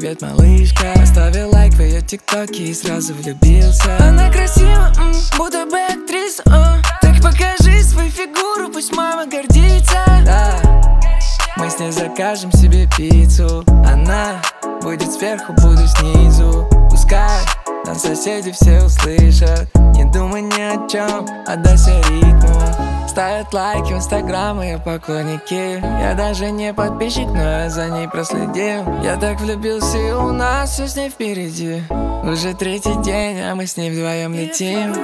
Привет, малышка. Поставил лайк в ее тиктоке и сразу влюбился. Она красива, будто бы актриса. Так покажи свою фигуру, пусть мама гордится. Да, мы с ней закажем себе пиццу. Она будет сверху, буду снизу. Пускай нас соседи все услышат. Не думай ни о чем, отдайся ритму. Ставят лайки в инстаграм ее поклонники. Я даже не подписчик, но я за ней проследил. Я так влюбился, и у нас все с ней впереди. Уже третий день, а мы с ней вдвоем летим.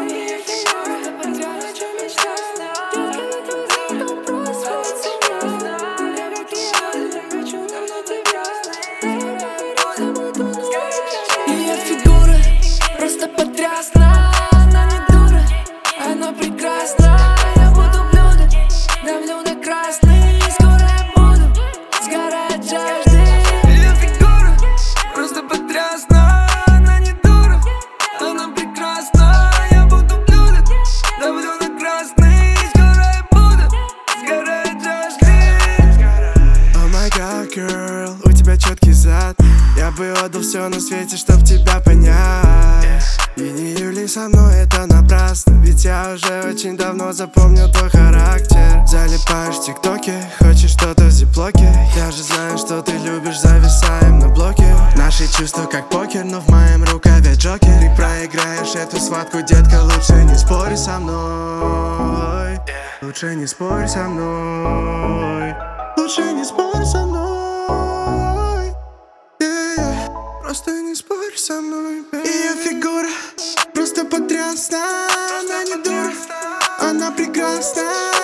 Ее фигура просто потрясна. Она не дура, она прекрасна. Я буду блюдо, давлю на красный. Скоро я буду сгорать жажды. Ее фигура просто потрясна. Она не дура, она прекрасна. Я буду блюдо, давлю на красный. Скоро я буду сгорать жажды. Oh my god, girl, у тебя четкий зад. Я бы отдал все на свете, чтоб тебя понять. И не юли со мной, это напрасно. Ведь я уже очень давно запомнил твой характер. Залипаешь в тиктоке, хочешь что-то в зиплоке. Я же знаю, что ты любишь, зависаем на блоке. Наши чувства как покер, но в моем рукаве джокер. Ты проиграешь эту схватку, детка, лучше не спорь со мной. Лучше не спорь со мной. Лучше не спорь со мной. Просто не спорь со мной, baby. Ее фигура просто потрясна. Она не дура, она прекрасна.